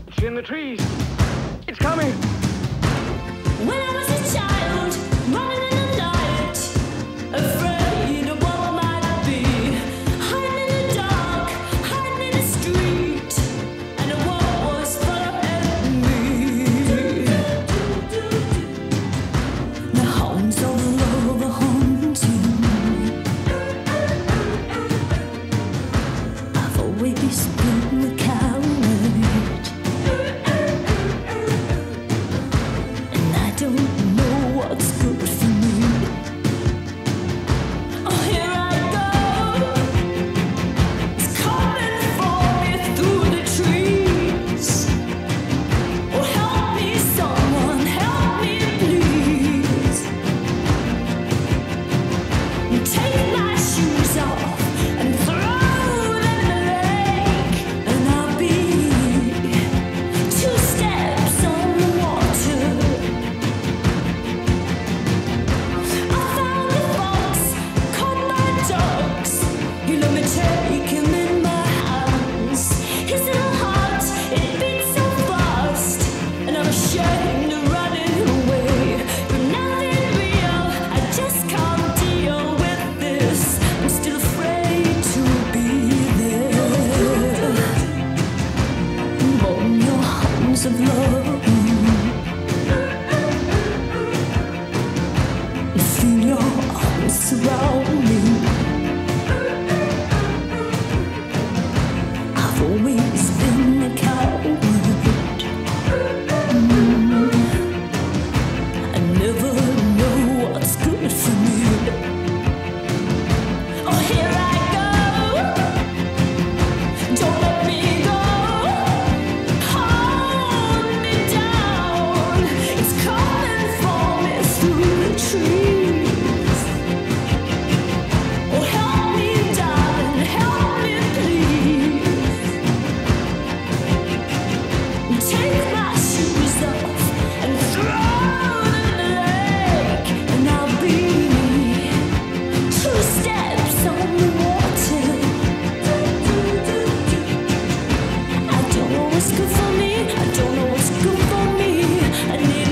It's in the trees. It's coming. When I was a child, running in the night, afraid of what I might be, hiding in the dark, hiding in the street, and the world was following me. The hounds of love are haunting. I've always been the coward. Don't know what's good for me. Oh, here I go. It's coming for me through the trees. Oh, help me, someone, help me, please. Take my shoes off and throw them in the lake, and I'll be 2 steps on the water. Take him in my hands. His little heart, it beats so fast, and I'm ashamed of running away. But nothing real, I just can't deal with this. I'm still afraid to be there. Hold your arms of love. Feel your arms surround me. Always been a coward. I never know what's good for me. Oh, here I go. Don't let me go. Hold me down. It's coming for me through the trees. Oh, help me, darling, help me, please. Take my shoes off and throw them in the lake, and I'll be 2 steps on the water. I don't know what's good for me. I don't know what's good for me. I need